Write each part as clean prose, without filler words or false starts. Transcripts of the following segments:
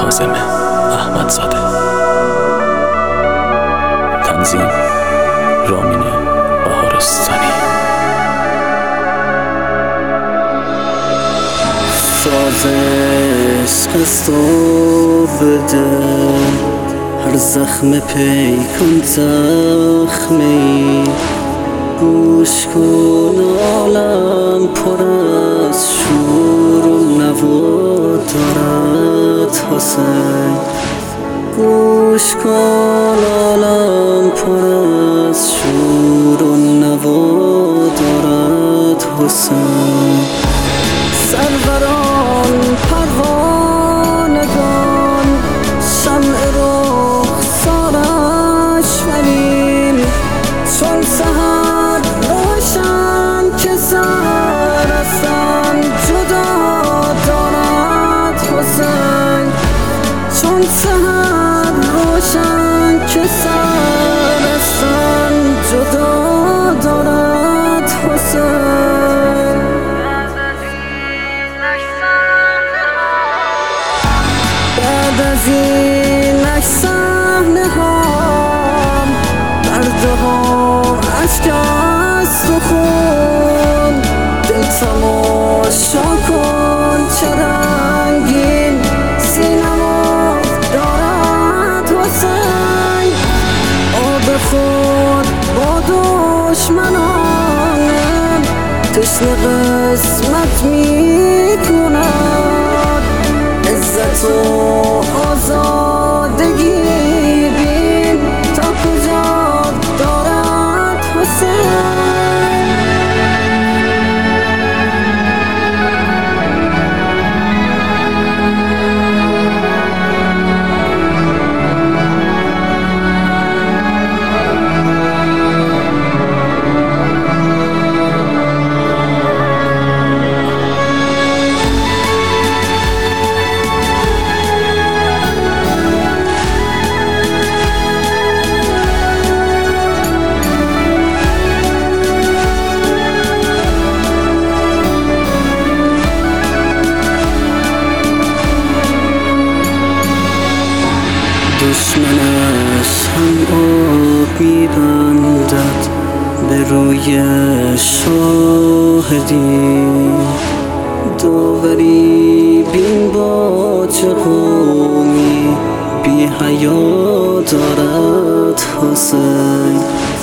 ناظم احمدزاده. تنظیم رامین بهارستانی. ساز عشق و بده، هر زخم پیکان زخمی. گوش کن عالم پر از شور و نوا دارد حسین. گوش کن عالم پر از شور و نوا دارد حسین. سروران پروانگان شمع رخسارش ولیم، چون سحر روشن که سر اصلا جدا دارد حسین. چون سحر روشن که سر اصلا جدا دارد حسین. بعد از اینک صحنه ها، درده ها، اشک است و خون. دل تماشا کن چه رنگین سینما دارد حسین. آب خود با دشمنانم تشنه قسمت می کند. عزت و آزادگی بین تا کجا دارد حسین. دشمنش هم آب می‌بندد به روی شاهدی. داوری بین با چه قومی بی حیا دارد حسین.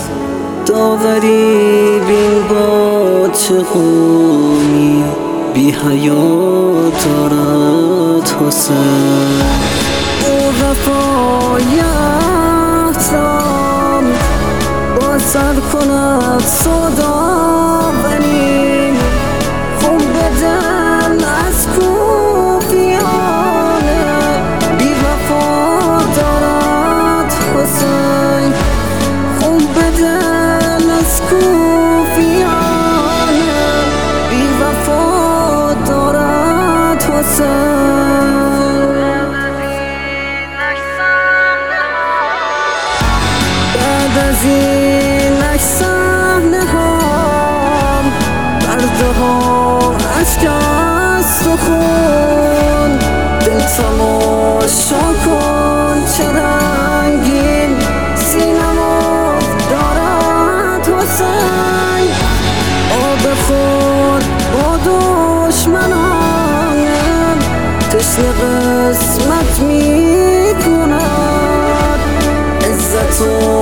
داوری بین با چه قومی بی حیا دارد حسین. وفای احترام با سر کند صدا ونیم. خون به دل از کوفیانه بی وفا دارد حسین. خون به دل از کوفیانه بی وفا دارد حسین. از اینک صحنه ها، درده ها، اشک است و خون. دل تماشا کن چه رنگین سینما دارد حسین. آب خود با دشمنانم تشنه قسمت می کند. عزت و